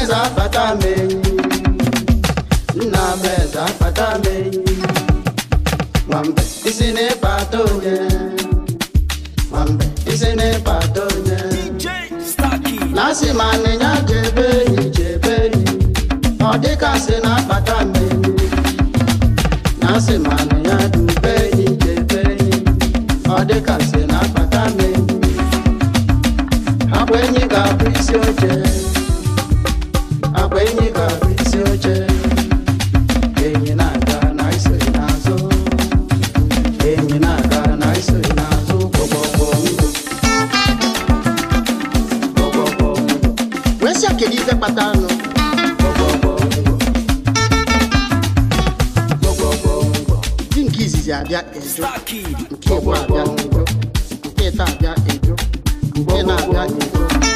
meza patame na meza patame Mwambe isine patonye Mwambe isine patonye Nasi mane nya jebeni Odika sina patame Nasi mane nya jebeni Odika sina patame Abwenyi kabisi oche Abwenyi kabisi oche Enyi naga na iso inazo Enyi naga na iso inazo Bobo Wesi akedize patano Bobo Jinkizi abia ejo Nke wa abia ejo Nke ta abia ejo Nke na abia ejo